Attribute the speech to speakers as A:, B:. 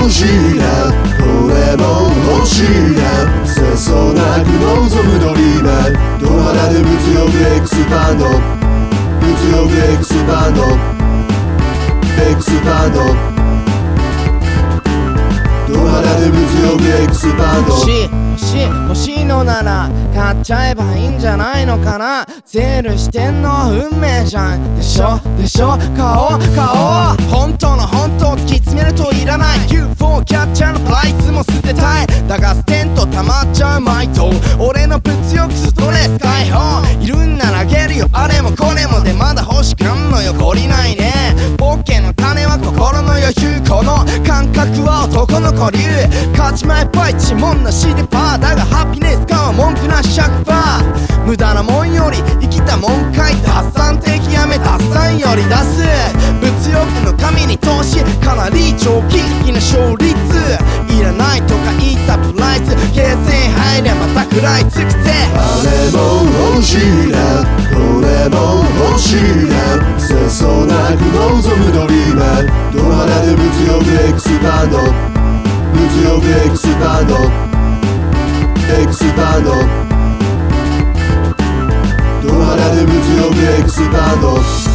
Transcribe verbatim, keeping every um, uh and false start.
A: 欲しいな、これも欲しいな、切相なく望むドリーマー、ド派手で物欲エクスパンド、物欲エクスパンド、エクスパンド、ド派手で物欲エクスパンド。
B: 欲しい欲しい欲しいのなら買っちゃえばいいんじゃないのかな。セールしてんのは運命じゃん。でしょでしょ、買おう買おう。本当の本当を突き詰めるといらない ユーフォー キャッチャーのプライスも捨てたい。だが捨てんと溜まっちゃうマイト、俺の物欲ストレス解放。いるんならあげるよあれもこれも。でまだ欲しがんのよ懲りないね。ポッケの金は心の余裕、この感覚は男の子流。勝ち前パイチもんなしでパーだがハピネスかは文句なし ひゃくパーセント。 無駄なもんより生きたもんかいて発散的やめ脱散より出す。物欲の神に投資かなり長期的な勝率。いらないとか言ったプライス形成入れまた食らいつくぜ。
A: あれも欲しいな、これも欲しいな、切相なく望むドリーマー、ド派手で物欲エクスパンド、物欲エクスパンド、エクスパンド、ド派手で物欲エクスパンド。